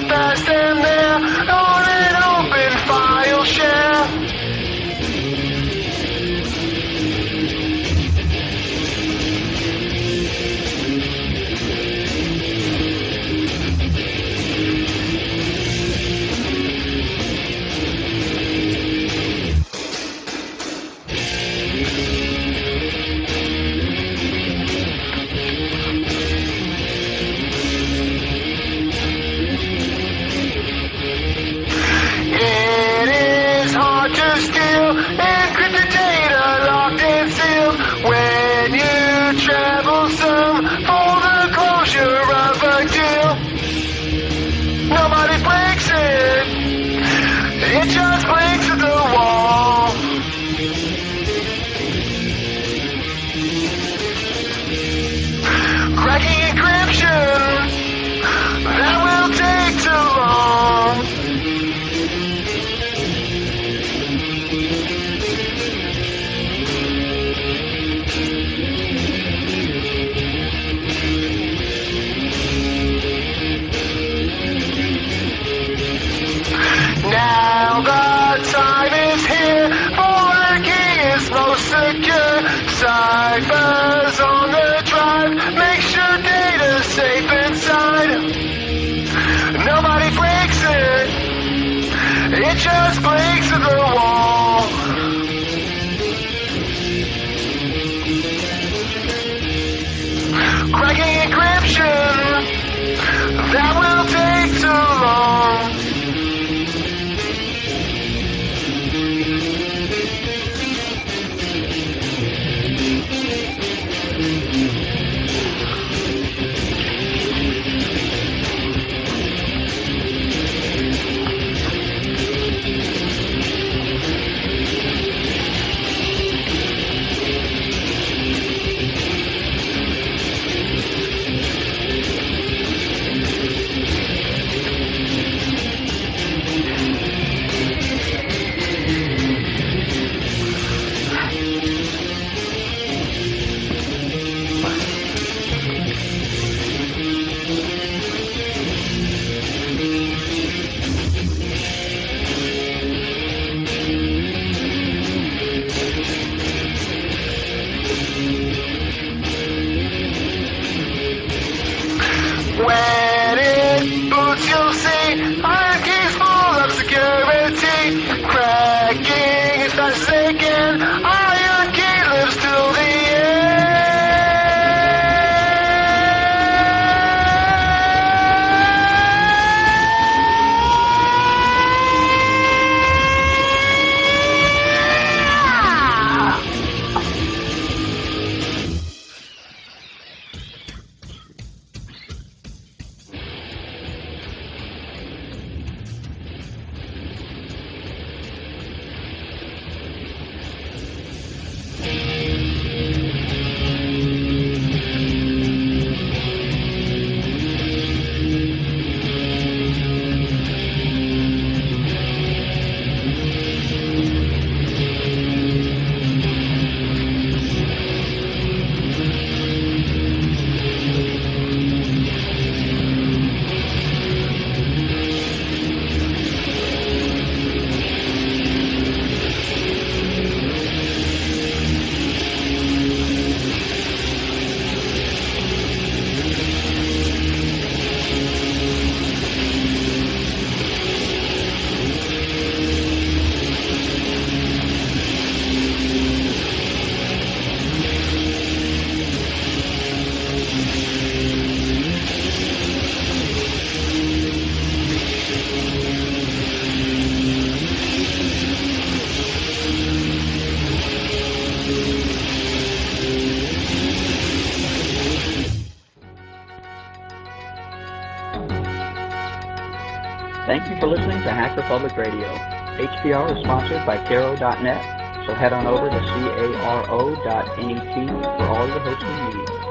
fast and there on an open file share. It is hard to steal encrypted data locked and sealed when you travel some for the closure of a deal. Nobody breaks it, it just blinks at the wall. Cracking encryption, that will take too long. Now the time is here for the key is most secure. Ciphers on the drive, make sure data's safe inside. Nobody breaks it, it just blinks at the wall. Cracking encryption, that will take too long. When it boots, you'll see iron keys full of security. Cracking as fast as they can, iron key lives till the end. Thank you for listening to Hacker Public Radio. HPR is sponsored by Caro.net, so head on over to caro.net for all your hosting needs.